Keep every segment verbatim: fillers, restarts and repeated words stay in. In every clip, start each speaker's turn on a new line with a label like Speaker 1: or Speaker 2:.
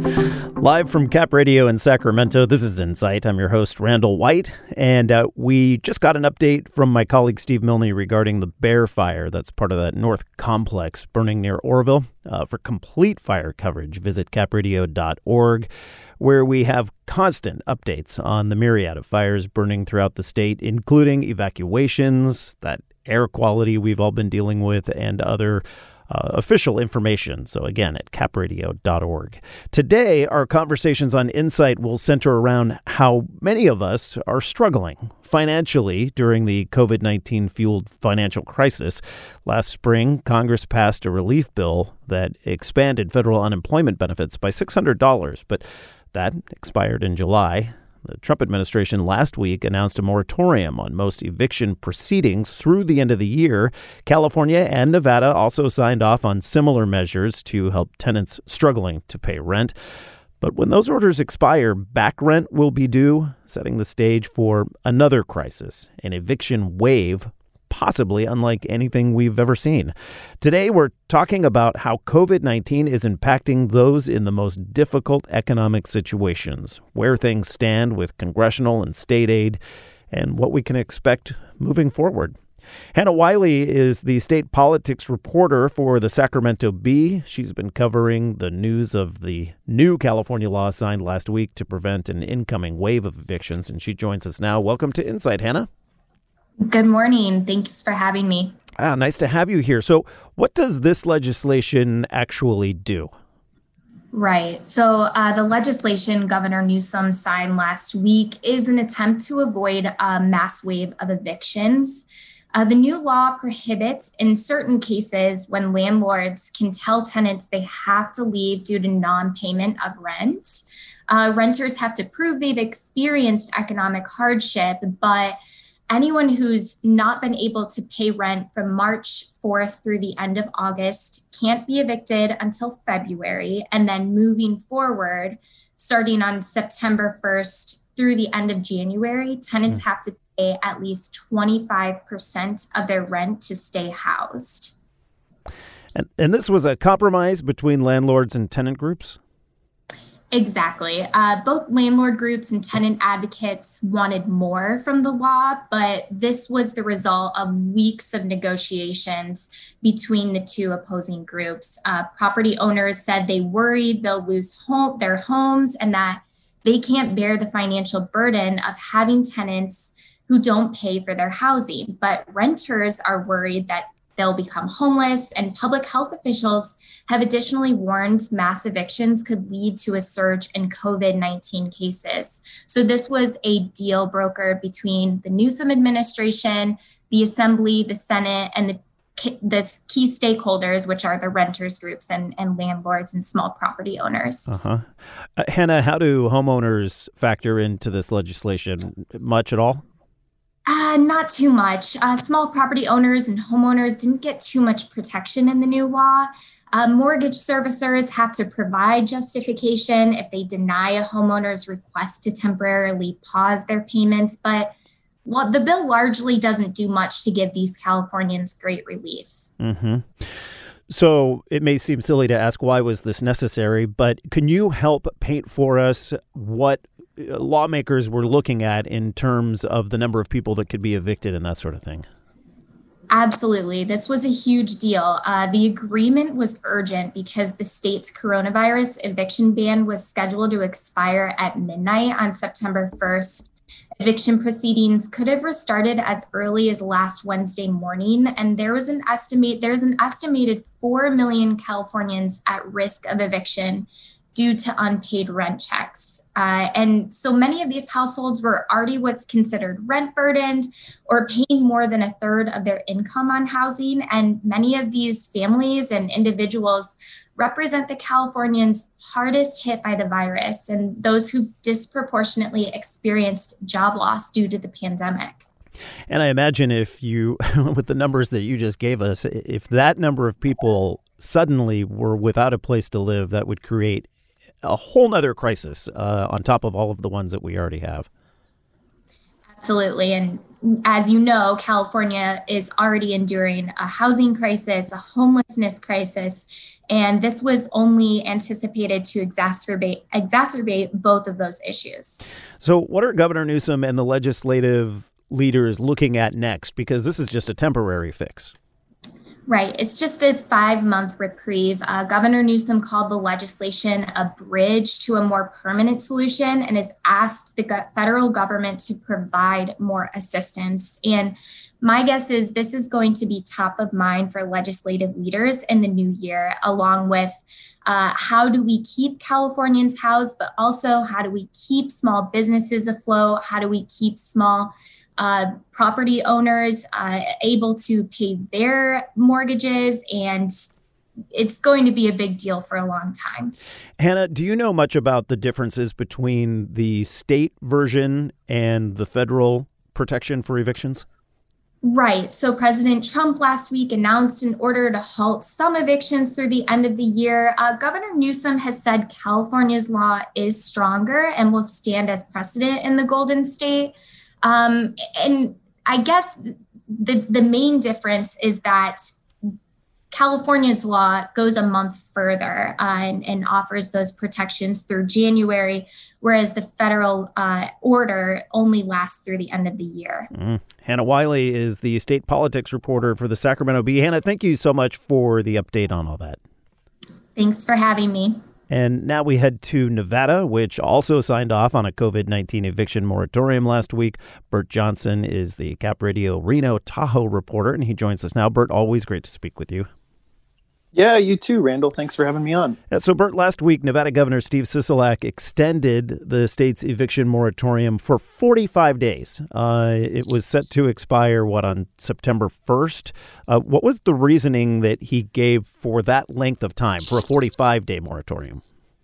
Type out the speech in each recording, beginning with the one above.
Speaker 1: Live from Cap Radio in Sacramento, this is Insight. I'm your host, Randall White, and uh, we just got an update from my colleague Steve Milne regarding the Bear Fire. That's part of that North Complex burning near Oroville. Uh, for complete fire coverage, visit cap radio dot org, where we have constant updates on the myriad of fires burning throughout the state, including evacuations, that air quality we've all been dealing with, and other Uh, official information. So again, at cap radio dot org. Today, our conversations on Insight will center around how many of us are struggling financially during the covid nineteen fueled financial crisis. Last spring, Congress passed a relief bill that expanded federal unemployment benefits by six hundred dollars, but that expired in July. The Trump administration last week announced a moratorium on most eviction proceedings through the end of the year. California and Nevada also signed off on similar measures to help tenants struggling to pay rent. But when those orders expire, back rent will be due, setting the stage for another crisis, an eviction wave, possibly unlike anything we've ever seen. Today, we're talking about how covid nineteen is impacting those in the most difficult economic situations, where things stand with congressional and state aid, and what we can expect moving forward. Hannah Wiley is the state politics reporter for the Sacramento Bee. She's been covering the news of the new California law signed last week to prevent an incoming wave of evictions, and she joins us now. Welcome to Insight, Hannah.
Speaker 2: Good morning. Thanks for having me.
Speaker 1: Ah, nice to have you here. So what does this legislation actually do?
Speaker 2: Right. So uh, the legislation Governor Newsom signed last week is an attempt to avoid a mass wave of evictions. Uh, the new law prohibits, in certain cases, when landlords can tell tenants they have to leave due to non-payment of rent. Uh, renters have to prove they've experienced economic hardship, but anyone who's not been able to pay rent from March fourth through the end of August can't be evicted until February. And then moving forward, starting on September first through the end of January, tenants mm. have to pay at least twenty-five percent of their rent to stay housed.
Speaker 1: And, and this was a compromise between landlords and tenant groups?
Speaker 2: Exactly. Uh, both landlord groups and tenant advocates wanted more from the law, but this was the result of weeks of negotiations between the two opposing groups. Uh, property owners said they worried they'll lose home, their homes and that they can't bear the financial burden of having tenants who don't pay for their housing. But renters are worried that they'll become homeless, and public health officials have additionally warned mass evictions could lead to a surge in covid nineteen cases. So this was a deal broker between the Newsom administration, the Assembly, the Senate, and the, the key stakeholders, which are the renters groups and, and landlords and small property owners.
Speaker 1: Uh-huh. Uh, Hannah, how do homeowners factor into this legislation? Much at all?
Speaker 2: Uh, not too much. Uh, small property owners and homeowners didn't get too much protection in the new law. Uh, mortgage servicers have to provide justification if they deny a homeowner's request to temporarily pause their payments. But well, the bill largely doesn't do much to give these Californians great relief.
Speaker 1: Mm-hmm. So it may seem silly to ask why was this necessary, but can you help paint for us what lawmakers were looking at in terms of the number of people that could be evicted and that sort of thing?
Speaker 2: Absolutely. This was a huge deal. Uh, the agreement was urgent because the state's coronavirus eviction ban was scheduled to expire at midnight on September first. Eviction proceedings could have restarted as early as last Wednesday morning, and there was an estimate there's an estimated four million Californians at risk of eviction due to unpaid rent checks. Uh, and so many of these households were already what's considered rent burdened or paying more than a third of their income on housing. And many of these families and individuals represent the Californians hardest hit by the virus and those who disproportionately experienced job loss due to the pandemic.
Speaker 1: And I imagine if you, with the numbers that you just gave us, if that number of people suddenly were without a place to live, that would create a whole nother crisis uh, on top of all of the ones that we already have.
Speaker 2: Absolutely. And as you know, California is already enduring a housing crisis, a homelessness crisis, and this was only anticipated to exacerbate exacerbate both of those issues.
Speaker 1: So what are Governor Newsom and the legislative leaders looking at next? Because this is just a temporary fix.
Speaker 2: Right. It's just a five-month reprieve. Uh, Governor Newsom called the legislation a bridge to a more permanent solution and has asked the go- federal government to provide more assistance. And my guess is this is going to be top of mind for legislative leaders in the new year, along with uh, how do we keep Californians housed, but also how do we keep small businesses afloat? How do we keep small Uh, property owners uh, able to pay their mortgages, and it's going to be a big deal for a long time.
Speaker 1: Hannah, do you know much about the differences between the state version and the federal protection for evictions?
Speaker 2: Right. So President Trump last week announced an order to halt some evictions through the end of the year. Uh, Governor Newsom has said California's law is stronger and will stand as precedent in the Golden State. Um, and I guess the, the main difference is that California's law goes a month further uh, and, and offers those protections through January, whereas the federal uh, order only lasts through the end of the year.
Speaker 1: Mm. Hannah Wiley is the state politics reporter for the Sacramento Bee. Hannah, thank you so much for the update on all that.
Speaker 2: Thanks for having me.
Speaker 1: And now we head to Nevada, which also signed off on a COVID nineteen eviction moratorium last week. Bert Johnson is the Cap Radio Reno Tahoe reporter, and he joins us now. Bert, always great to speak with you.
Speaker 3: Yeah, you too, Randall. Thanks for having me on.
Speaker 1: Yeah, so, Bert, last week, Nevada Governor Steve Sisolak extended the state's eviction moratorium for forty-five days. Uh, it was set to expire, what, on September first? Uh, what was the reasoning that he gave for that length of time, for a forty-five day moratorium?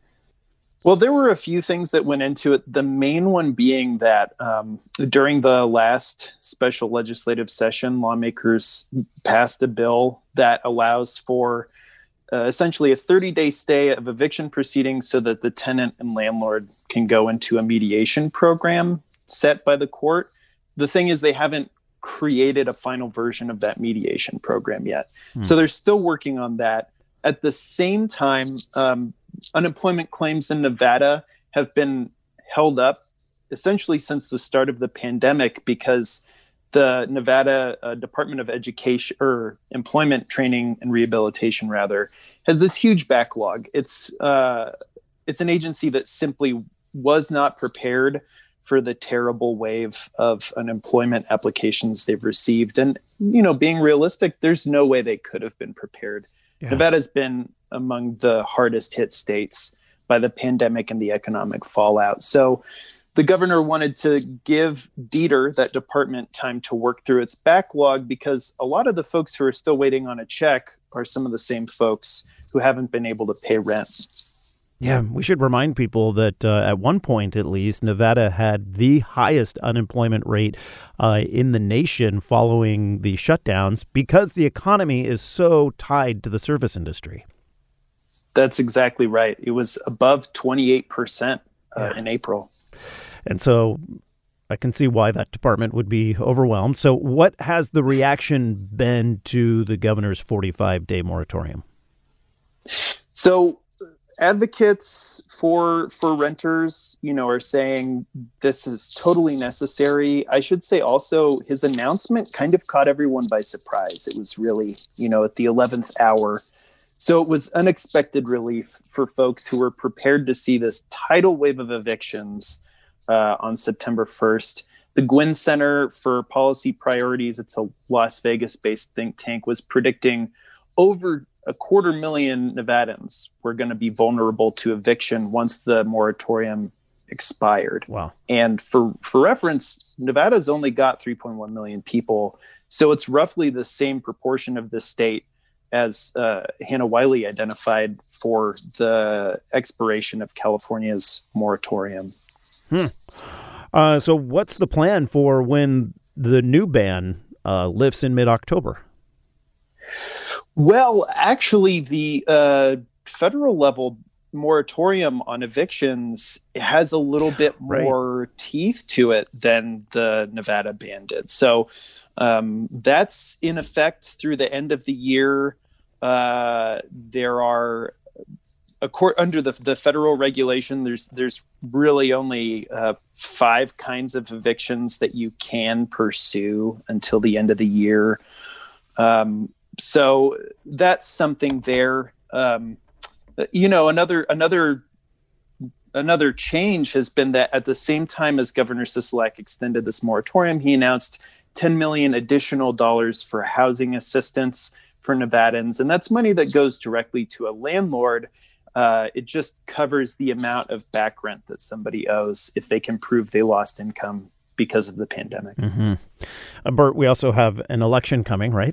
Speaker 3: Well, there were a few things that went into it. The main one being that um, during the last special legislative session, lawmakers passed a bill that allows for Uh, essentially a thirty day stay of eviction proceedings so that the tenant and landlord can go into a mediation program set by the court. The thing is, they haven't created a final version of that mediation program yet. Hmm. So they're still working on that. At the same time, um, unemployment claims in Nevada have been held up essentially since the start of the pandemic because the Nevada uh, Department of Education or Employment Training and Rehabilitation, rather, has this huge backlog. It's uh, it's an agency that simply was not prepared for the terrible wave of unemployment applications they've received. And, you know, being realistic, there's no way they could have been prepared. Yeah. Nevada's been among the hardest hit states by the pandemic and the economic fallout. So the governor wanted to give DETR, that department, time to work through its backlog because a lot of the folks who are still waiting on a check are some of the same folks who haven't been able to pay rent.
Speaker 1: Yeah, we should remind people that uh, at one point, at least, Nevada had the highest unemployment rate uh, in the nation following the shutdowns because the economy is so tied to the service industry.
Speaker 3: That's exactly right. It was above twenty-eight percent uh, yeah. in April.
Speaker 1: And so I can see why that department would be overwhelmed. So what has the reaction been to the governor's forty-five day moratorium?
Speaker 3: So advocates for for renters, you know, are saying this is totally necessary. I should say also his announcement kind of caught everyone by surprise. It was really, you know, at the eleventh hour. So it was unexpected relief for folks who were prepared to see this tidal wave of evictions uh, on September first. The Gwynn Center for Policy Priorities, it's a Las Vegas-based think tank, was predicting over a quarter million Nevadans were going to be vulnerable to eviction once the moratorium expired.
Speaker 1: Wow.
Speaker 3: And for, for reference, Nevada's only got three point one million people. So it's roughly the same proportion of the state as uh, Hannah Wiley identified for the expiration of California's moratorium.
Speaker 1: Hmm. Uh, so what's the plan for when the new ban uh, lifts in mid-October?
Speaker 3: Well, actually, the uh, federal level moratorium on evictions has a little bit more right. teeth to it than the Nevada ban did. So um, that's in effect through the end of the year. Uh, there are, a court, under the, the federal regulation, there's there's really only uh, five kinds of evictions that you can pursue until the end of the year. Um, so that's something there. Um, You know, another another another change has been that at the same time as Governor Sisolak extended this moratorium, he announced ten million dollars additional dollars for housing assistance for Nevadans, and that's money that goes directly to a landlord. Uh, it just covers the amount of back rent that somebody owes if they can prove they lost income because of the pandemic.
Speaker 1: Mm-hmm. Uh, Bert, we also have an election coming, right?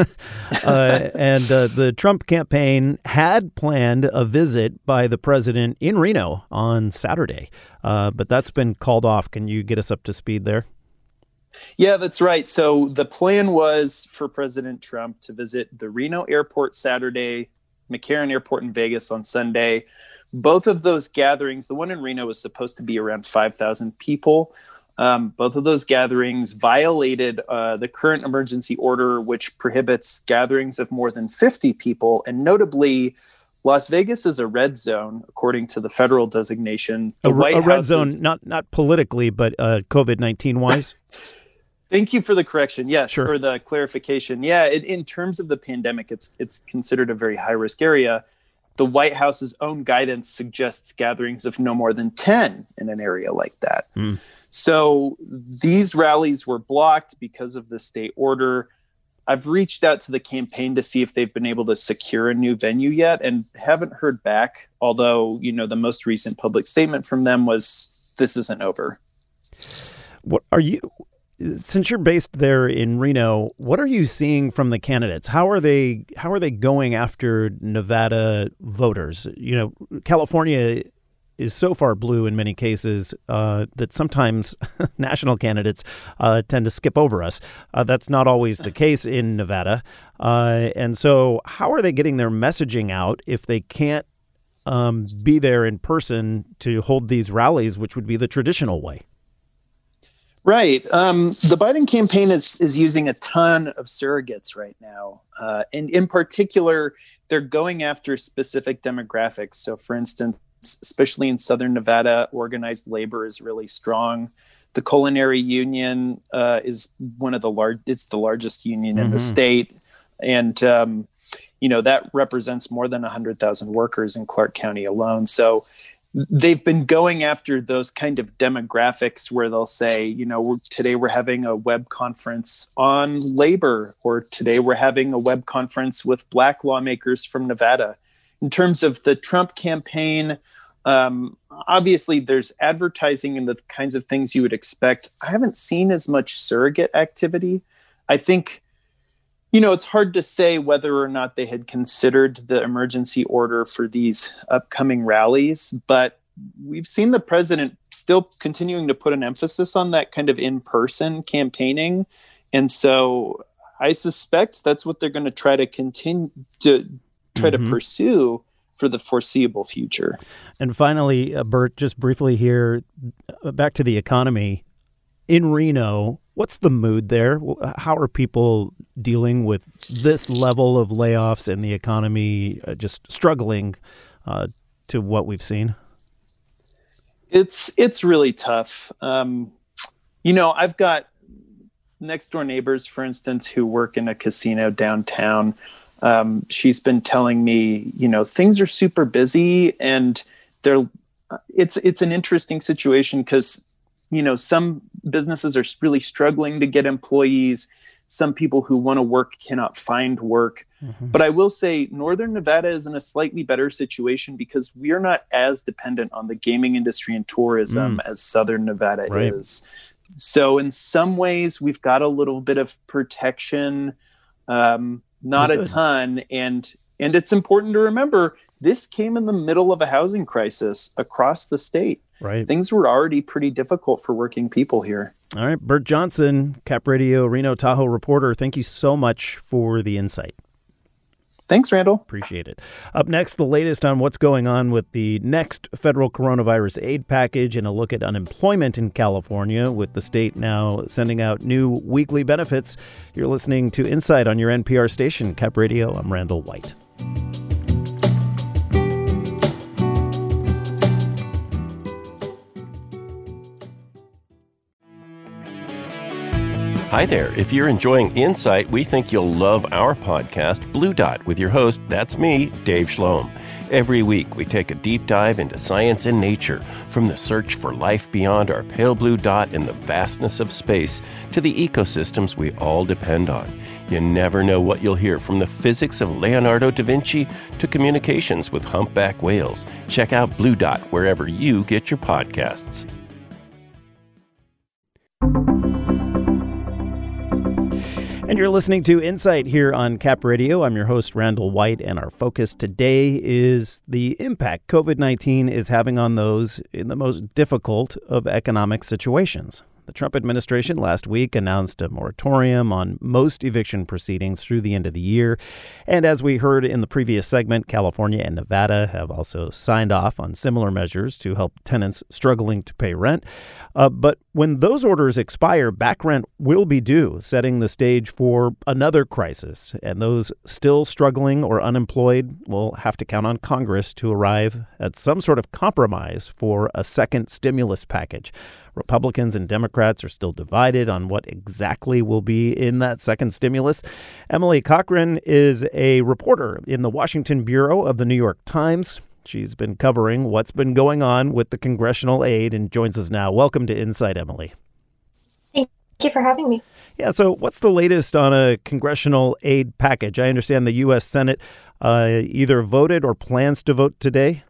Speaker 1: uh, and uh, the Trump campaign had planned a visit by the president in Reno on Saturday, uh, but that's been called off. Can you get us up to speed there?
Speaker 3: Yeah, that's right. So the plan was for President Trump to visit the Reno airport Saturday, McCarran Airport in Vegas on Sunday. Both of those gatherings, the one in Reno was supposed to be around five thousand people. Um, both of those gatherings violated uh, the current emergency order, which prohibits gatherings of more than fifty people. And notably, Las Vegas is a red zone, according to the federal designation. The
Speaker 1: a,
Speaker 3: White
Speaker 1: a red
Speaker 3: House
Speaker 1: zone,
Speaker 3: is,
Speaker 1: not not politically, but uh, COVID nineteen wise.
Speaker 3: Thank you for the correction. Yes,
Speaker 1: sure.
Speaker 3: Or the clarification. Yeah, it, in terms of the pandemic, it's it's considered a very high risk area. The White House's own guidance suggests gatherings of no more than ten in an area like that. Mm. So these rallies were blocked because of the state order. I've reached out to the campaign to see if they've been able to secure a new venue yet and haven't heard back. Although, you know, the most recent public statement from them was this isn't over.
Speaker 1: What are you, since you're based there in Reno, what are you seeing from the candidates? How are they, how are they going after Nevada voters? You know, California is so far blue in many cases uh, that sometimes national candidates uh, tend to skip over us. Uh, that's not always the case in Nevada. Uh, and so how are they getting their messaging out if they can't um, be there in person to hold these rallies, which would be the traditional way?
Speaker 3: Right. Um, the Biden campaign is is using a ton of surrogates right now. Uh, and in particular, they're going after specific demographics. So, for instance, especially in Southern Nevada, organized labor is really strong. The Culinary Union uh, is one of the large, it's the largest union mm-hmm. in the state. And, um, you know, that represents more than one hundred thousand workers in Clark County alone. So they've been going after those kind of demographics where they'll say, you know, we're, today we're having a web conference on labor, or today we're having a web conference with Black lawmakers from Nevada. In terms of the Trump campaign, um, obviously there's advertising and the kinds of things you would expect. I haven't seen as much surrogate activity. I think, you know, it's hard to say whether or not they had considered the emergency order for these upcoming rallies, but we've seen the president still continuing to put an emphasis on that kind of in-person campaigning. And so I suspect that's what they're going to try to continue to try mm-hmm. to pursue for the foreseeable future.
Speaker 1: And finally, uh, Bert, just briefly here, uh, back to the economy. In Reno, what's the mood there? How are people dealing with this level of layoffs and the economy uh, just struggling uh, to what we've seen?
Speaker 3: It's it's really tough. Um, you know, I've got next door neighbors, for instance, who work in a casino downtown. Um, she's been telling me, you know, things are super busy, and they're it's it's an interesting situation because, you know, some businesses are really struggling to get employees. Some people who want to work cannot find work. Mm-hmm. But I will say Northern Nevada is in a slightly better situation because we are not as dependent on the gaming industry and tourism mm. as Southern Nevada right. is. So in some ways, we've got a little bit of protection, um, not Good. a ton. And and it's important to remember this came in the middle of a housing crisis across the state.
Speaker 1: Right.
Speaker 3: Things were already pretty difficult for working people here.
Speaker 1: All right. Bert Johnson, Cap Radio Reno Tahoe reporter, thank you so much for the insight.
Speaker 3: Thanks, Randall.
Speaker 1: Appreciate it. Up next, the latest on what's going on with the next federal coronavirus aid package and a look at unemployment in California, with the state now sending out new weekly benefits. You're listening to Insight on your N P R station, Cap Radio. I'm Randall White.
Speaker 4: Hi there. If you're enjoying Insight, we think you'll love our podcast, Blue Dot, with your host, that's me, Dave Schloem. Every week, we take a deep dive into science and nature, from the search for life beyond our pale blue dot in the vastness of space to the ecosystems we all depend on. You never know what you'll hear, from the physics of Leonardo da Vinci to communications with humpback whales. Check out Blue Dot wherever you get your podcasts.
Speaker 1: And you're listening to Insight here on Cap Radio. I'm your host, Randall White, and our focus today is the impact COVID nineteen is having on those in the most difficult of economic situations. The Trump administration last week announced a moratorium on most eviction proceedings through the end of the year. And as we heard in the previous segment, California and Nevada have also signed off on similar measures to help tenants struggling to pay rent. Uh, but when those orders expire, back rent will be due, setting the stage for another crisis. And those still struggling or unemployed will have to count on Congress to arrive at some sort of compromise for a second stimulus package. Republicans and Democrats are still divided on what exactly will be in that second stimulus. Emily Cochrane is a reporter in the Washington bureau of the New York Times. She's been covering what's been going on with the congressional aid and joins us now. Welcome to Insight, Emily.
Speaker 5: Thank you for having me.
Speaker 1: Yeah, so what's the latest on a congressional aid package? I understand the U S Senate uh, either voted or plans to vote today.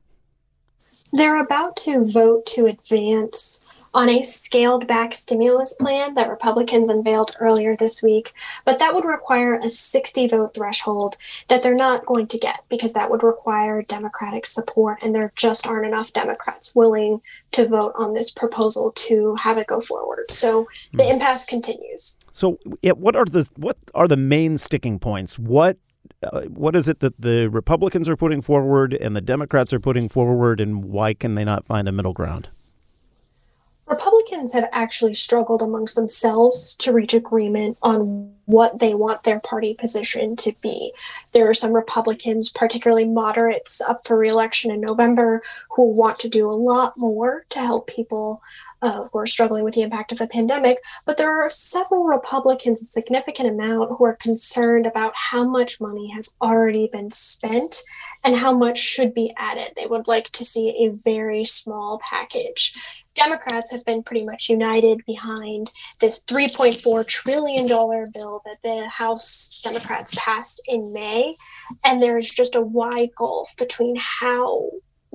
Speaker 5: They're about to vote to advance on a scaled-back stimulus plan that Republicans unveiled earlier this week, but that would require a sixty-vote threshold that they're not going to get, because that would require Democratic support, and there just aren't enough Democrats willing to vote on this proposal to have it go forward. So the mm. impasse continues.
Speaker 1: So yeah, what are the what are the main sticking points? What uh, what is it that the Republicans are putting forward and the Democrats are putting forward, and why can they not find a middle ground?
Speaker 5: Republicans have actually struggled amongst themselves to reach agreement on what they want their party position to be. There are some Republicans, particularly moderates up for re-election in November, who want to do a lot more to help people uh, who are struggling with the impact of the pandemic. But there are several Republicans, a significant amount, who are concerned about how much money has already been spent and how much should be added. They would like to see a very small package. Democrats have been pretty much united behind this three point four trillion dollars bill that the House Democrats passed in May. And there's just a wide gulf between how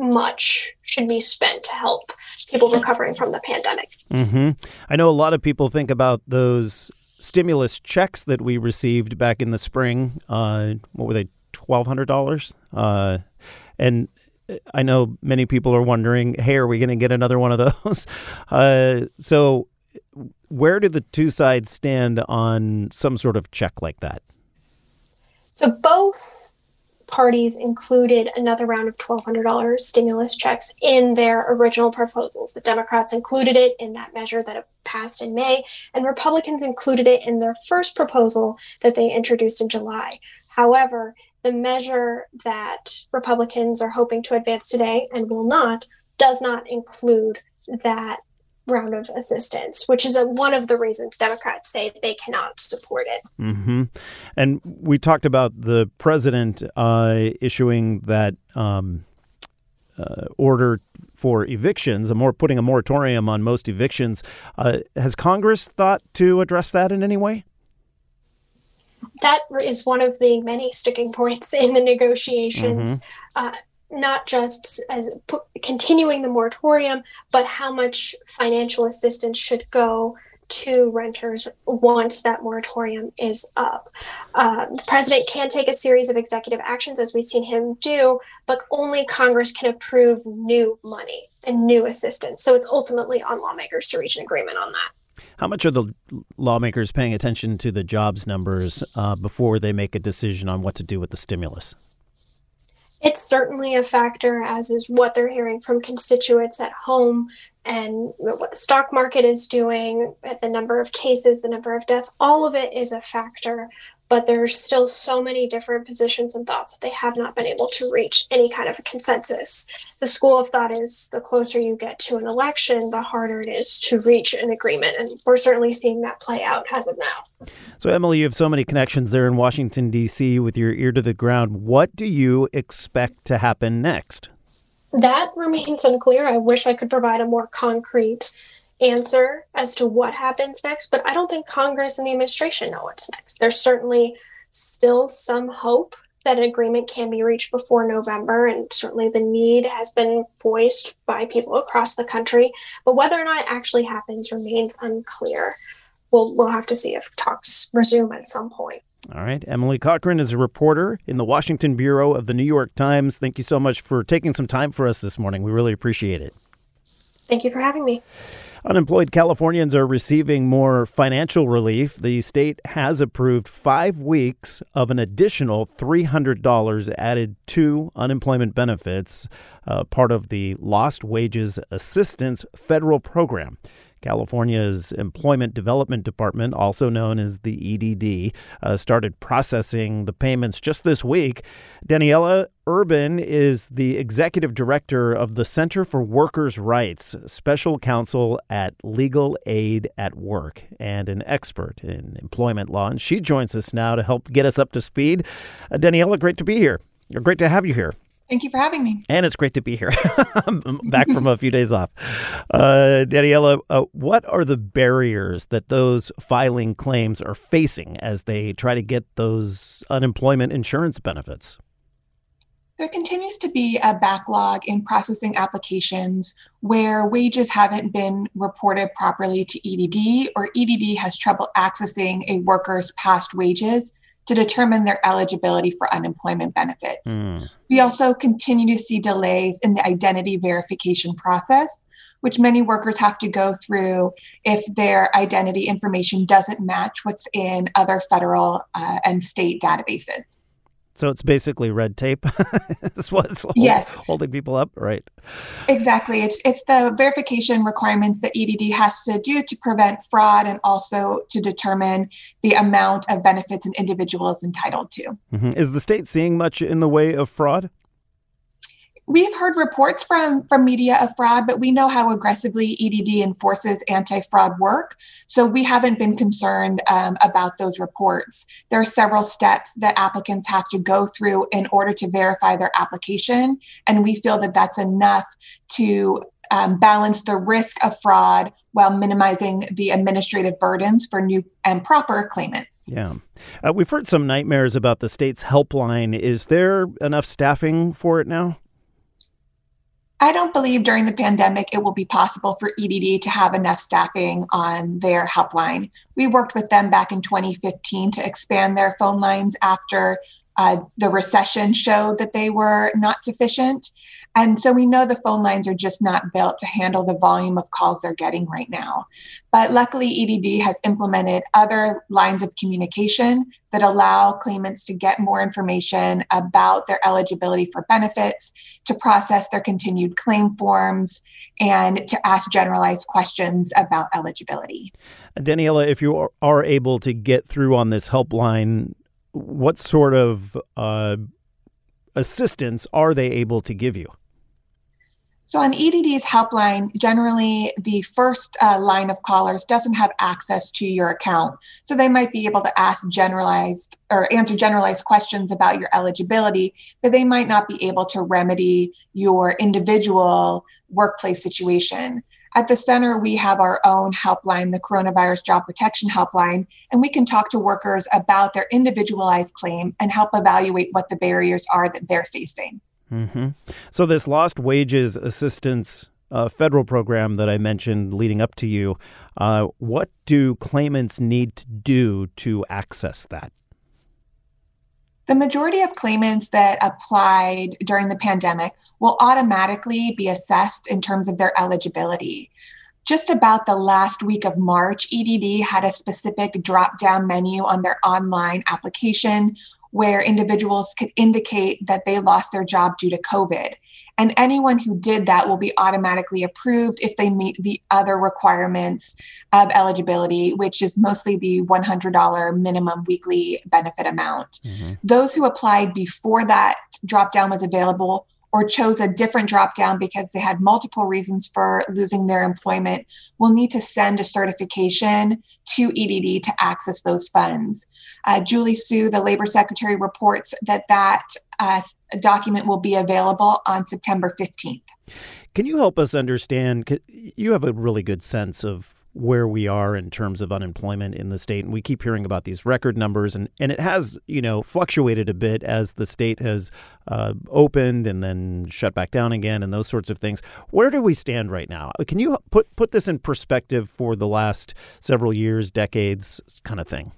Speaker 5: much should be spent to help people recovering from the pandemic.
Speaker 1: Mm-hmm. I know a lot of people think about those stimulus checks that we received back in the spring. Uh, what were they, twelve hundred dollars? Uh, and I know many people are wondering, hey, are we going to get another one of those? Uh, so where do the two sides stand on some sort of check like that?
Speaker 5: So both parties included another round of twelve hundred dollars stimulus checks in their original proposals. The Democrats included it in that measure that passed in May, and Republicans included it in their first proposal that they introduced in July. However, the measure that Republicans are hoping to advance today and will not does not include that round of assistance, which is a, one of the reasons Democrats say they cannot support it.
Speaker 1: Mm-hmm. And we talked about the president uh, issuing that um, uh, order for evictions, a more putting a moratorium on most evictions. Uh, has Congress thought to address that in any way?
Speaker 5: That is one of the many sticking points in the negotiations, mm-hmm. uh, not just as p- continuing the moratorium, but how much financial assistance should go to renters once that moratorium is up. Uh, the president can take a series of executive actions, as we've seen him do, but only Congress can approve new money and new assistance. So it's ultimately on lawmakers to reach an agreement on that.
Speaker 1: How much are the lawmakers paying attention to the jobs numbers uh, before they make a decision on what to do with the stimulus?
Speaker 5: It's certainly a factor, as is what they're hearing from constituents at home and what the stock market is doing, the number of cases, the number of deaths. All of it is a factor, but there's still so many different positions and thoughts that they have not been able to reach any kind of a consensus. The school of thought is the closer you get to an election, the harder it is to reach an agreement. And we're certainly seeing that play out as of now.
Speaker 1: So, Emily, you have so many connections there in Washington, D C with your ear to the ground. What do you expect to happen next?
Speaker 5: That remains unclear. I wish I could provide a more concrete answer as to what happens next, but I don't think Congress and the administration know what's next. There's certainly still some hope that an agreement can be reached before November, and certainly the need has been voiced by people across the country, but whether or not it actually happens remains unclear. We'll, we'll have to see if talks resume at some point.
Speaker 1: All right. Emily Cochrane is a reporter in the Washington Bureau of the New York Times. Thank you so much for taking some time for us this morning. We really appreciate it.
Speaker 5: Thank you for having me.
Speaker 1: Unemployed Californians are receiving more financial relief. The state has approved five weeks of an additional three hundred dollars added to unemployment benefits, uh, part of the Lost Wages Assistance federal program. California's Employment Development Department, also known as the E D D, uh, started processing the payments just this week. Daniela Urban is the executive director of the Center for Workers' Rights, special counsel at Legal Aid at Work, and an expert in employment law. And she joins us now to help get us up to speed. Uh, Daniela, great to be here. Great to have you here.
Speaker 6: Thank you for having me.
Speaker 1: And it's great to be here. I'm back from a few days off. Uh, Daniela, uh, what are the barriers that those filing claims are facing as they try to get those unemployment insurance benefits?
Speaker 6: There continues to be a backlog in processing applications where wages haven't been reported properly to E D D, or E D D has trouble accessing a worker's past wages to determine their eligibility for unemployment benefits. Mm. We also continue to see delays in the identity verification process, which many workers have to go through if their identity information doesn't match what's in other federal uh, and state databases.
Speaker 1: So it's basically red tape. That's what's hold,
Speaker 6: yes.
Speaker 1: holding people up, right?
Speaker 6: Exactly. It's it's the verification requirements that E D D has to do to prevent fraud and also to determine the amount of benefits an individual is entitled to.
Speaker 1: Mm-hmm. Is the state seeing much in the way of fraud?
Speaker 6: We've heard reports from, from media of fraud, but we know how aggressively E D D enforces anti-fraud work. So we haven't been concerned um, about those reports. There are several steps that applicants have to go through in order to verify their application. And we feel that that's enough to um, balance the risk of fraud while minimizing the administrative burdens for new and proper claimants.
Speaker 1: Yeah. Uh, we've heard some nightmares about the state's helpline. Is there enough staffing for it now?
Speaker 6: I don't believe during the pandemic it will be possible for E D D to have enough staffing on their helpline. We worked with them back in twenty fifteen to expand their phone lines after uh, the recession showed that they were not sufficient. And so we know the phone lines are just not built to handle the volume of calls they're getting right now. But luckily, E D D has implemented other lines of communication that allow claimants to get more information about their eligibility for benefits, to process their continued claim forms, and to ask generalized questions about eligibility.
Speaker 1: Daniela, if you are able to get through on this helpline, what sort of uh, assistance are they able to give you?
Speaker 6: So on E D D's helpline, generally the first uh, line of callers doesn't have access to your account. So they might be able to ask generalized or answer generalized questions about your eligibility, but they might not be able to remedy your individual workplace situation. At the center, we have our own helpline, the Coronavirus Job Protection Helpline, and we can talk to workers about their individualized claim and help evaluate what the barriers are that they're facing.
Speaker 1: Mm-hmm. So this Lost Wages Assistance uh, federal program that I mentioned leading up to you, uh, what do claimants need to do to access that?
Speaker 6: The majority of claimants that applied during the pandemic will automatically be assessed in terms of their eligibility. just about the last week of March, E D D had a specific drop-down menu on their online application where individuals could indicate that they lost their job due to COVID. And anyone who did that will be automatically approved if they meet the other requirements of eligibility, which is mostly the one hundred dollars minimum weekly benefit amount. Mm-hmm. Those who applied before that drop-down was available or chose a different drop-down because they had multiple reasons for losing their employment will need to send a certification to E D D to access those funds. Uh, Julie Su, the Labor Secretary, reports that that uh, document will be available on September fifteenth.
Speaker 1: Can you help us understand, you have a really good sense of where we are in terms of unemployment in the state. And we keep hearing about these record numbers, and, and it has, you know, fluctuated a bit as the state has uh, opened and then shut back down again and those sorts of things. Where do we stand right now? Can you put, put this in perspective for the last several years, decades kind of thing?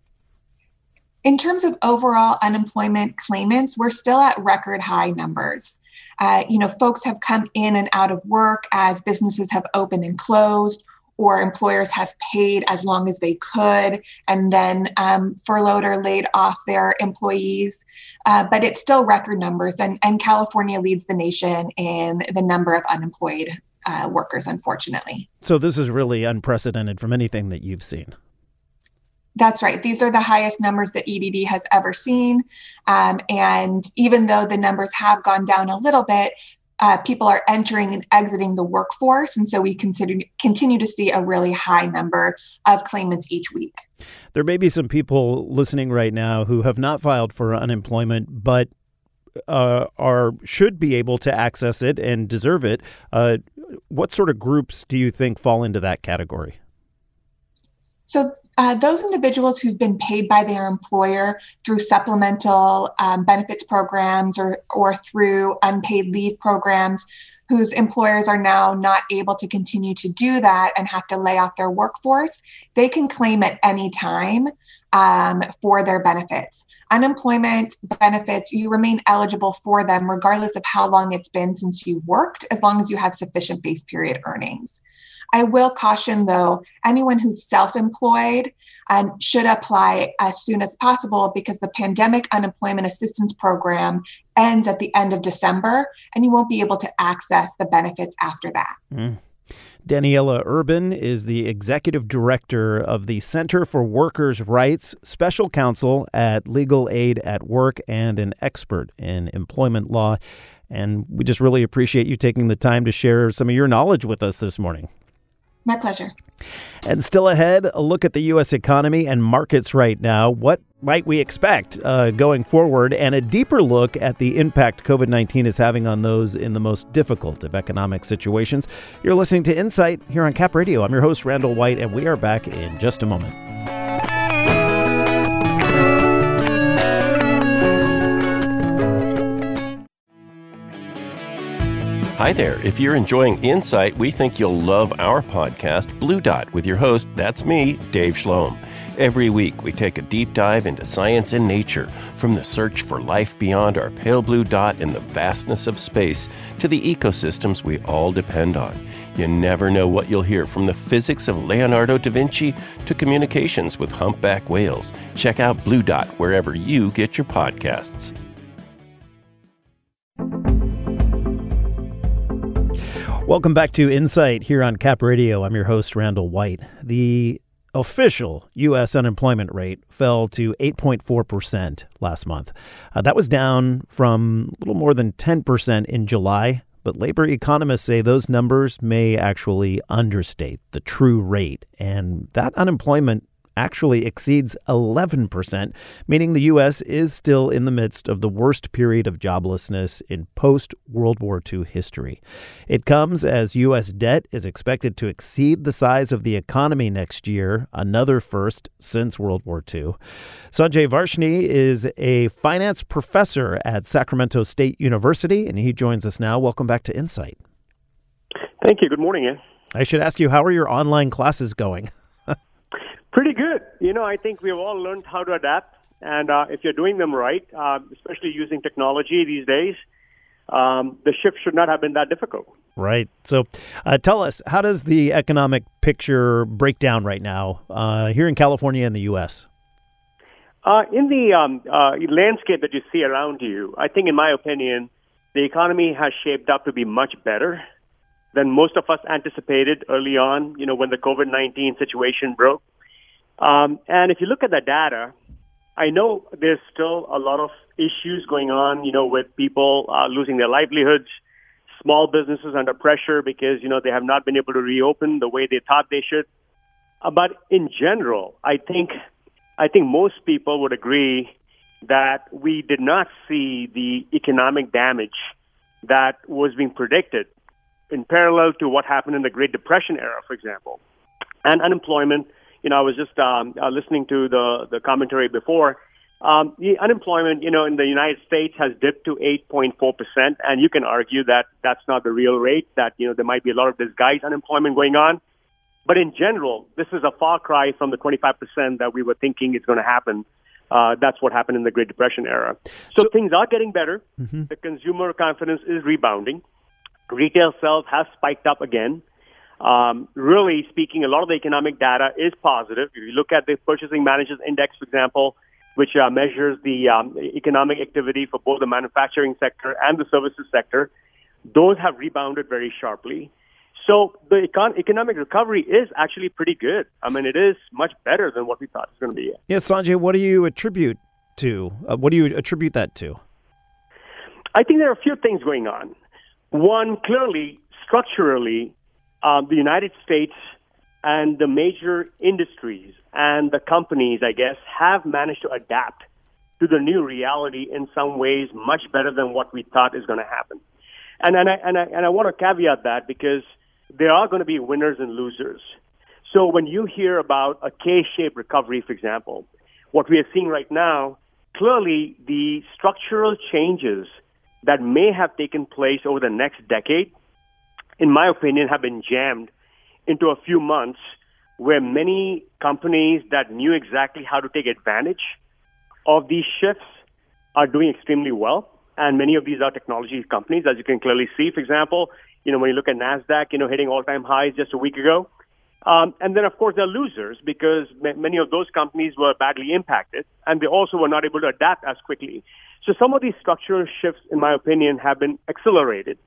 Speaker 6: In terms of overall unemployment claimants, we're still at record high numbers. Uh, you know, folks have come in and out of work as businesses have opened and closed, or employers have paid as long as they could and then um, furloughed or laid off their employees. Uh, but it's still record numbers, and, and California leads the nation in the number of unemployed uh, workers, unfortunately.
Speaker 1: So this is really unprecedented from anything that you've seen.
Speaker 6: That's right. These are the highest numbers that E D D has ever seen. Um, and even though the numbers have gone down a little bit, Uh, people are entering and exiting the workforce. And so we consider, continue to see a really high number of claimants each week.
Speaker 1: There may be some people listening right now who have not filed for unemployment, but uh, are should be able to access it and deserve it. Uh, what sort of groups do you think fall into that category?
Speaker 6: So uh, those individuals who've been paid by their employer through supplemental um, benefits programs or, or through unpaid leave programs, whose employers are now not able to continue to do that and have to lay off their workforce, they can claim at any time um, for their benefits. Unemployment benefits, you remain eligible for them regardless of how long it's been since you worked, as long as you have sufficient base period earnings. I will caution, though, anyone who's self-employed um, should apply as soon as possible because the Pandemic Unemployment Assistance Program ends at the end of December, and you won't be able to access the benefits after that.
Speaker 1: Mm. Daniela Urban is the executive director of the Center for Workers' Rights, special counsel at Legal Aid at Work, and an expert in employment law. And we just really appreciate you taking the time to share some of your knowledge with us this morning.
Speaker 6: My pleasure.
Speaker 1: And still ahead, a look at the U S economy and markets right now. What might we expect uh, going forward? And a deeper look at the impact COVID nineteen is having on those in the most difficult of economic situations. You're listening to Insight here on Cap Radio. I'm your host, Randall White, and we are back in just a moment.
Speaker 4: Hi there. If you're enjoying Insight, we think you'll love our podcast, Blue Dot, with your host, that's me, Dave Schloem. Every week, we take a deep dive into science and nature, from the search for life beyond our pale blue dot in the vastness of space to the ecosystems we all depend on. You never know what you'll hear, from the physics of Leonardo da Vinci to communications with humpback whales. Check out Blue Dot wherever you get your podcasts.
Speaker 1: Welcome back to Insight here on Cap Radio. I'm your host, Randall White. The official U S unemployment rate fell to eight point four percent last month. Uh, that was down from a little more than ten percent in July, but labor economists say those numbers may actually understate the true rate, and that unemployment actually exceeds eleven percent, meaning the U S is still in the midst of the worst period of joblessness in post-World War Two history. It comes as U S debt is expected to exceed the size of the economy next year, another first since World War Two. Sanjay Varshni is a finance professor at Sacramento State University, and he joins us now. Welcome back to Insight.
Speaker 7: Thank you. Good morning, Ian.
Speaker 1: I should ask you, how are your online classes going?
Speaker 7: Pretty good. You know, I think we've all learned how to adapt. And uh, if you're doing them right, uh, especially using technology these days, um, the shift should not have been that difficult.
Speaker 1: Right. So uh, tell us, how does the economic picture break down right now uh, here in California and the U S?
Speaker 7: Uh, in the um, uh, landscape that you see around you, I think, in my opinion, the economy has shaped up to be much better than most of us anticipated early on, you know, when the COVID nineteen situation broke. Um, and if you look at the data, I know there's still a lot of issues going on, you know, with people uh, losing their livelihoods, small businesses under pressure because, you know, they have not been able to reopen the way they thought they should. Uh, but in general, I think I think most people would agree that we did not see the economic damage that was being predicted in parallel to what happened in the Great Depression era, for example. And unemployment, you know, I was just um, uh, listening to the, the commentary before. Um, the unemployment, you know, in the United States has dipped to eight point four percent, and you can argue that that's not the real rate, that, you know, there might be a lot of disguised unemployment going on. But in general, this is a far cry from the twenty-five percent that we were thinking is going to happen. Uh, that's what happened in the Great Depression era. So, so things are getting better. Mm-hmm. The consumer confidence is rebounding. Retail sales have spiked up again. Um, really speaking, a lot of the economic data is positive. If you look at the Purchasing Managers Index, for example, which uh, measures the um, economic activity for both the manufacturing sector and the services sector, those have rebounded very sharply. So the econ- economic recovery is actually pretty good. I mean, it is much better than what we thought it was going to be.
Speaker 1: Yeah, Sanjay, what do you attribute to? Uh, what do you attribute that to?
Speaker 7: I think there are a few things going on. One, clearly, structurally, um, the United States and the major industries and the companies, I guess, have managed to adapt to the new reality in some ways much better than what we thought is going to happen. And, and, I, and, I, and I want to caveat that because there are going to be winners and losers. So when you hear about a K-shaped recovery, for example, what we are seeing right now, clearly the structural changes that may have taken place over the next decade, in my opinion, have been jammed into a few months where many companies that knew exactly how to take advantage of these shifts are doing extremely well. And many of these are technology companies, as you can clearly see. For example, you know, when you look at NASDAQ, you know, hitting all-time highs just a week ago. Um, and then, of course, there are losers because m- many of those companies were badly impacted, and they also were not able to adapt as quickly. So some of these structural shifts, in my opinion, have been accelerated,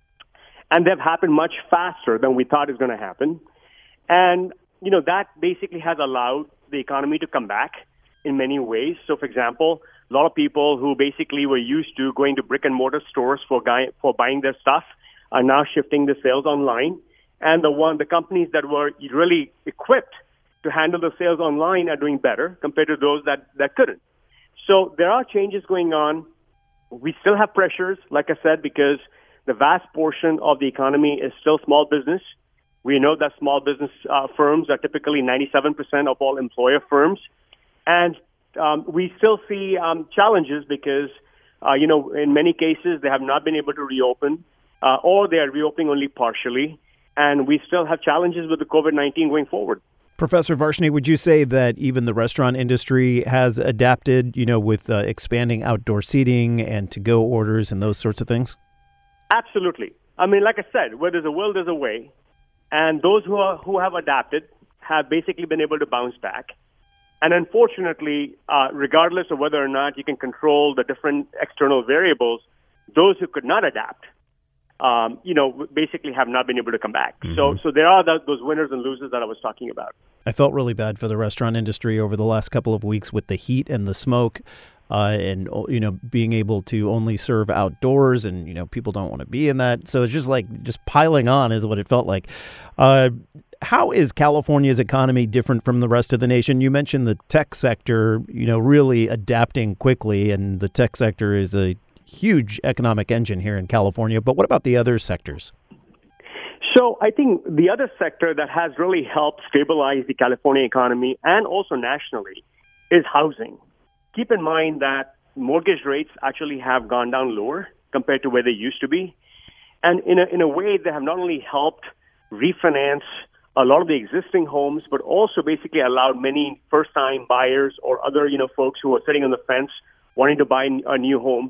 Speaker 7: and they've happened much faster than we thought it was going to happen. And, you know, that basically has allowed the economy to come back in many ways. So, for example, a lot of people who basically were used to going to brick-and-mortar stores for guy, for buying their stuff are now shifting the sales online. And the one, the companies that were really equipped to handle the sales online are doing better compared to those that, that couldn't. So there are changes going on. We still have pressures, like I said, because the vast portion of the economy is still small business. We know that small business uh, firms are typically ninety-seven percent of all employer firms. And um, we still see um, challenges because, uh, you know, in many cases, they have not been able to reopen uh, or they are reopening only partially. And we still have challenges with the COVID nineteen going forward.
Speaker 1: Professor Varshney, would you say that even the restaurant industry has adapted, you know, with uh, expanding outdoor seating and to-go orders and those sorts of things?
Speaker 7: Absolutely. I mean, like I said, where there's a will, there's a way. And those who are, who have adapted have basically been able to bounce back. And unfortunately, uh, regardless of whether or not you can control the different external variables, those who could not adapt, um, you know, basically have not been able to come back. Mm-hmm. So so there are the, those winners and losers that I was talking about.
Speaker 1: I felt really bad for the restaurant industry over the last couple of weeks with the heat and the smoke uh, and, you know, being able to only serve outdoors and, you know, people don't want to be in that. So it's just like just piling on is what it felt like. Uh, how is California's economy different from the rest of the nation? You mentioned the tech sector, you know, really adapting quickly, and the tech sector is a huge economic engine here in California. But what about the other sectors?
Speaker 7: So I think the other sector that has really helped stabilize the California economy and also nationally is housing. Keep in mind that mortgage rates actually have gone down lower compared to where they used to be. And in a, in a way, they have not only helped refinance a lot of the existing homes, but also basically allowed many first-time buyers or other, you know, folks who are sitting on the fence wanting to buy a new home.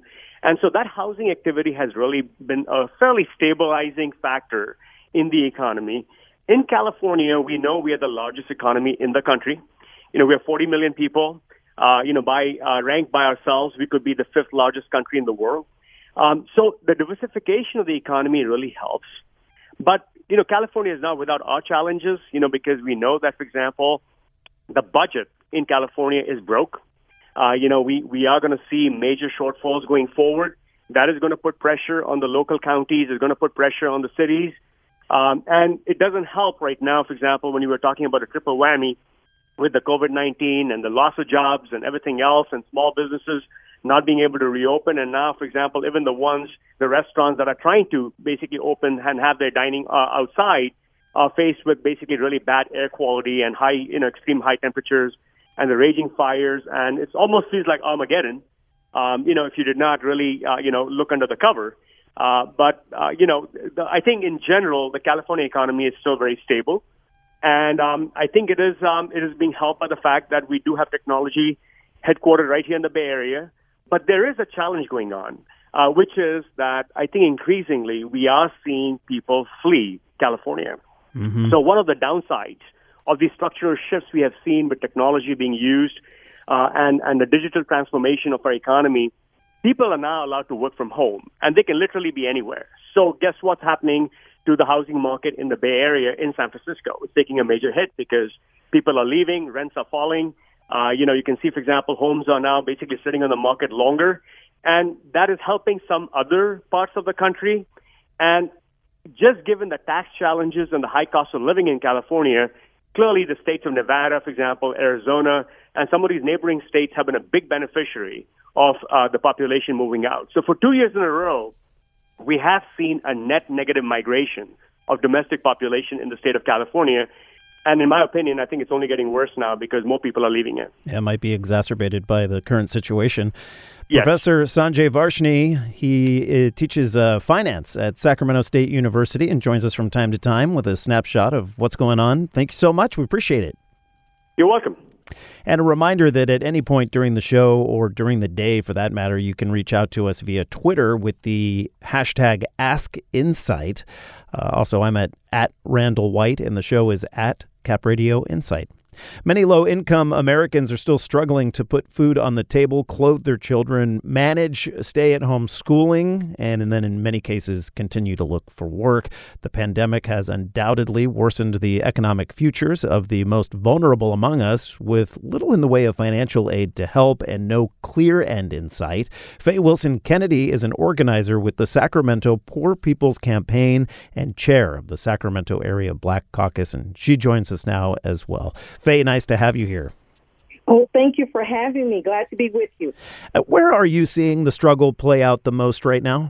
Speaker 7: And so that housing activity has really been a fairly stabilizing factor in the economy. In California, we know we are the largest economy in the country. You know, we have forty million people. Uh, you know, by uh, ranked by ourselves, we could be the fifth largest country in the world. Um, so the diversification of the economy really helps. But, you know, California is not without our challenges, you know, because we know that, for example, the budget in California is broke. Uh, you know, we, we are going to see major shortfalls going forward. That is going to put pressure on the local counties. It's going to put pressure on the cities. Um, and it doesn't help right now, for example, when you were talking about a triple whammy with the COVID nineteen and the loss of jobs and everything else and small businesses not being able to reopen. And now, for example, even the ones, the restaurants that are trying to basically open and have their dining uh, outside are faced with basically really bad air quality and high, you know, extreme high temperatures and the raging fires. And it almost feels like Armageddon, um, you know, if you did not really, uh, you know, look under the cover. Uh, but, uh, you know, the, I think in general, the California economy is still very stable. And um, I think it is um, it is being helped by the fact that we do have technology headquartered right here in the Bay Area. But there is a challenge going on, uh, which is that I think increasingly we are seeing people flee California. Mm-hmm. So one of the downsides of these structural shifts we have seen with technology being used uh, and, and the digital transformation of our economy, people are now allowed to work from home, and they can literally be anywhere. So guess what's happening to the housing market in the Bay Area in San Francisco? It's taking a major hit because people are leaving, rents are falling. Uh, you know, you can see, for example, homes are now basically sitting on the market longer, and that is helping some other parts of the country. And just given the tax challenges and the high cost of living in California, clearly the states of Nevada, for example, Arizona, and some of these neighboring states have been a big beneficiary of uh, the population moving out. So for two years in a row, we have seen a net negative migration of domestic population in the state of California. And in my opinion, I think it's only getting worse now because more people are leaving it.
Speaker 1: Yeah, it might be exacerbated by the current situation.
Speaker 7: Yes.
Speaker 1: Professor Sanjay Varshney, he uh, teaches uh, finance at Sacramento State University and joins us from time to time with a snapshot of what's going on. Thank you so much. We appreciate it.
Speaker 7: You're welcome.
Speaker 1: And a reminder that at any point during the show or during the day, for that matter, you can reach out to us via Twitter with the hashtag AskInsight. Uh, also, I'm at, at Randall White, and the show is at Cap Radio Insight. Many low-income Americans are still struggling to put food on the table, clothe their children, manage stay-at-home schooling, and then in many cases continue to look for work. The pandemic has undoubtedly worsened the economic futures of the most vulnerable among us, with little in the way of financial aid to help and no clear end in sight. Faye Wilson Kennedy is an organizer with the Sacramento Poor People's Campaign and chair of the Sacramento Area Black Caucus, and she joins us now as well. Faye, nice to have you here.
Speaker 8: Oh, thank you for having me. Glad to be with you.
Speaker 1: Uh, where are you seeing the struggle play out the most right now?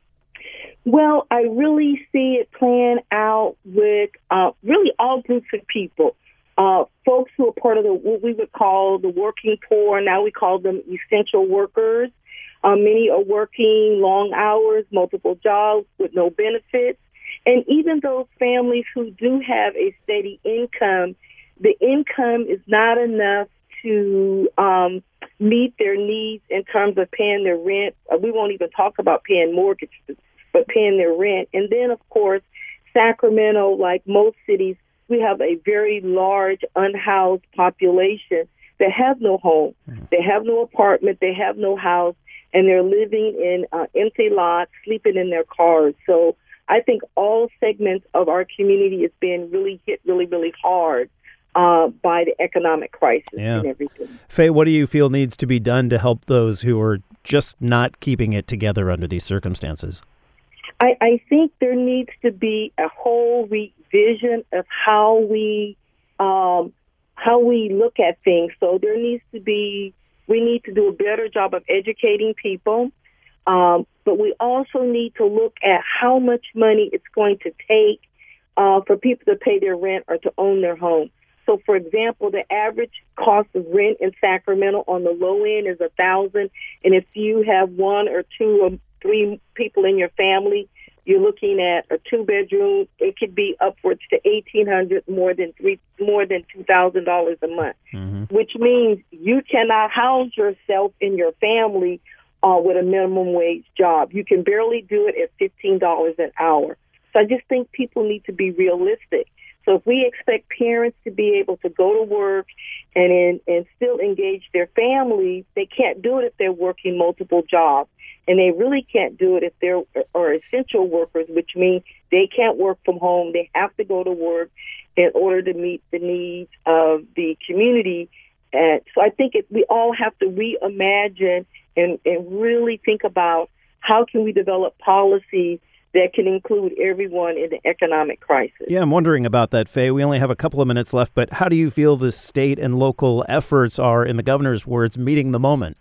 Speaker 8: Well, I really see it playing out with uh, really all groups of people. Uh, folks who are part of the what we would call the working poor. Now we call them essential workers. Uh, many are working long hours, multiple jobs with no benefits. And even those families who do have a steady income, the income is not enough to um, meet their needs in terms of paying their rent. Uh, we won't even talk about paying mortgages, but paying their rent. And then, of course, Sacramento, like most cities, we have a very large unhoused population that have no home. Mm-hmm. They have no apartment. They have no house. And they're living in uh, empty lots, sleeping in their cars. So I think all segments of our community is being really hit really, really hard Uh, by the economic crisis
Speaker 1: yeah.
Speaker 8: and everything.
Speaker 1: Faye, what do you feel needs to be done to help those who are just not keeping it together under these circumstances?
Speaker 8: I, I think there needs to be a whole revision of how we um, how we look at things. So there needs to be, we need to do a better job of educating people, um, but we also need to look at how much money it's going to take uh, for people to pay their rent or to own their home. So, for example, the average cost of rent in Sacramento on the low end is a thousand, and if you have one or two or three people in your family, you're looking at a two-bedroom. It could be upwards to eighteen hundred, more than three, more than two thousand dollars a month, mm-hmm. which means you cannot house yourself and your family uh, with a minimum wage job. You can barely do it at fifteen dollars an hour. So I just think people need to be realistic. So if we expect parents to be able to go to work and in, and still engage their family, they can't do it if they're working multiple jobs. And they really can't do it if they're are essential workers, which means they can't work from home. They have to go to work in order to meet the needs of the community. And so I think it, we all have to reimagine and, and really think about how can we develop policies that can include everyone in the economic crisis.
Speaker 1: Yeah, I'm wondering about that, Faye. We only have a couple of minutes left, but how do you feel the state and local efforts are, in the governor's words, meeting the moment?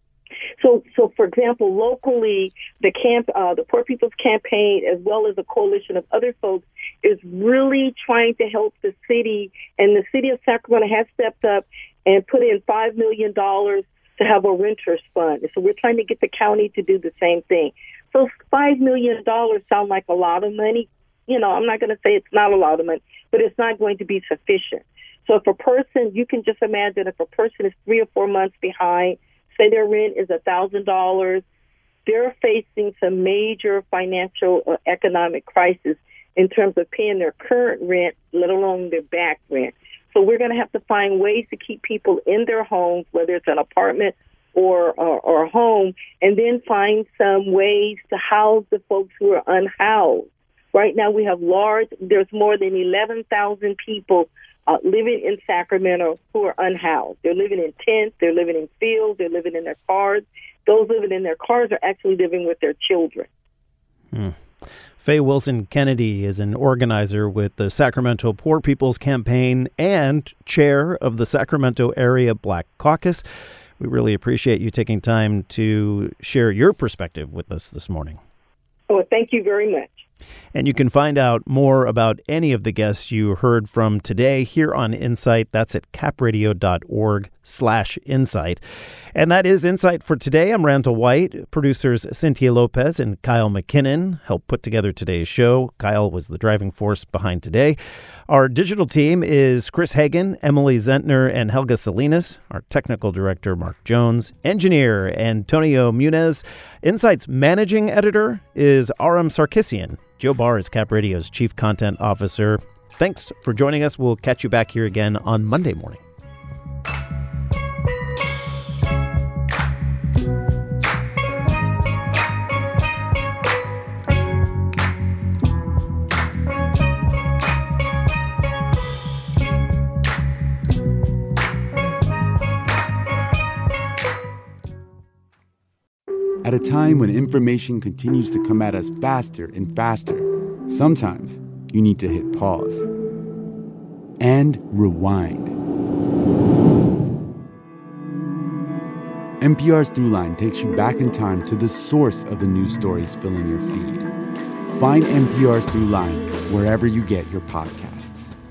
Speaker 8: So, so for example, locally, the camp, uh, the Poor People's Campaign, as well as a coalition of other folks, is really trying to help the city. And the city of Sacramento has stepped up and put in five million dollars to have a renters fund. And so we're trying to get the county to do the same thing. So five million dollars sound like a lot of money. You know, I'm not going to say it's not a lot of money, but it's not going to be sufficient. So if a person, you can just imagine if a person is three or four months behind, say their rent is one thousand dollars, they're facing some major financial or economic crisis in terms of paying their current rent, let alone their back rent. So we're going to have to find ways to keep people in their homes, whether it's an apartment or, or, or a home, and then find some ways to house the folks who are unhoused. Right now we have large, there's more than eleven thousand people Uh, living in Sacramento who are unhoused. They're living in tents, they're living in fields, they're living in their cars. Those living in their cars are actually living with their children.
Speaker 1: Hmm. Faye Wilson Kennedy is an organizer with the Sacramento Poor People's Campaign and chair of the Sacramento Area Black Caucus. We really appreciate you taking time to share your perspective with us this morning.
Speaker 8: Oh, thank you very much.
Speaker 1: And you can find out more about any of the guests you heard from today here on Insight. That's at capradio.org slash insight. And that is Insight for today. I'm Randall White. Producers Cynthia Lopez and Kyle McKinnon helped put together today's show. Kyle was the driving force behind today. Our digital team is Chris Hagan, Emily Zentner, and Helga Salinas. Our technical director, Mark Jones. Engineer, Antonio Munez. Insight's managing editor is Aram Sarkissian. Joe Barr is Cap Radio's chief content officer. Thanks for joining us. We'll catch you back here again on Monday morning.
Speaker 9: At a time when information continues to come at us faster and faster, sometimes you need to hit pause and rewind. N P R's Throughline takes you back in time to the source of the news stories filling your feed. Find N P R's Throughline wherever you get your podcasts.